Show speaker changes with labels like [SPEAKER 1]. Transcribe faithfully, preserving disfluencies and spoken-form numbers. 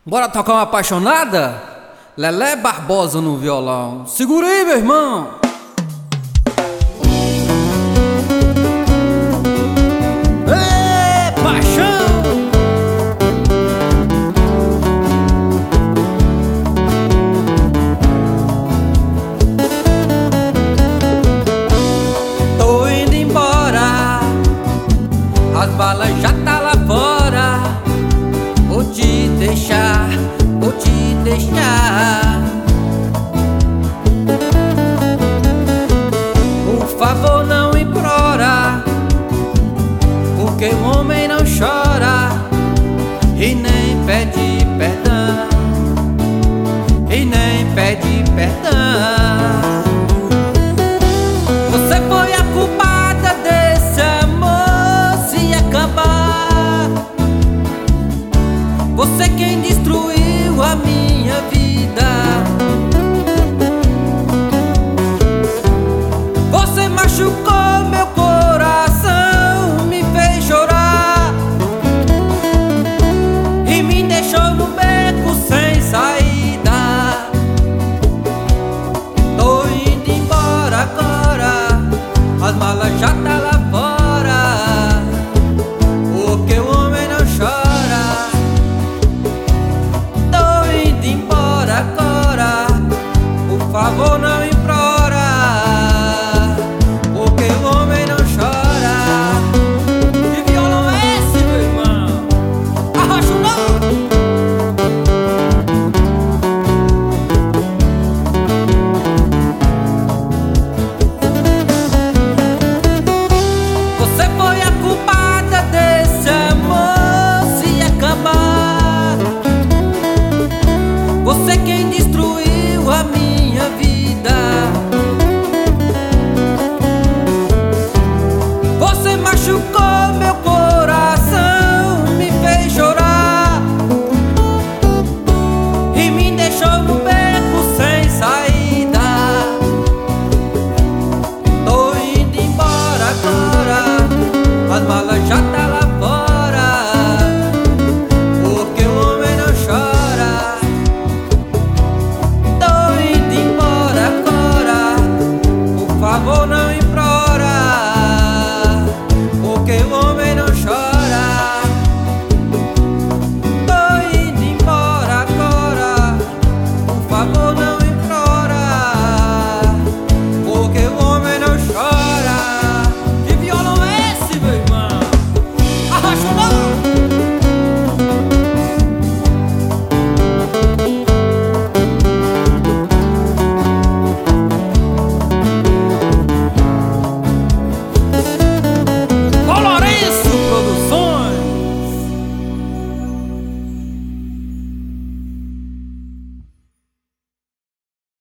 [SPEAKER 1] Bora tocar uma apaixonada? Lelé Barbosa no violão. Segura aí, meu irmão. Ê, paixão! Tô indo embora, as balas já tá lá fora. Vou te deixar, vou te deixar. Por favor, não implora, porque o homem não chora e nem pede perdão, e nem pede perdão. Você foi a culpada desse amor se acabar. Você quem destruiu a minha vida. Você machucou meu coração, me fez chorar e me deixou no beco sem saída. Tô indo embora agora, as malas já tá lá fora, porque o homem não chora. Agora, por favor, não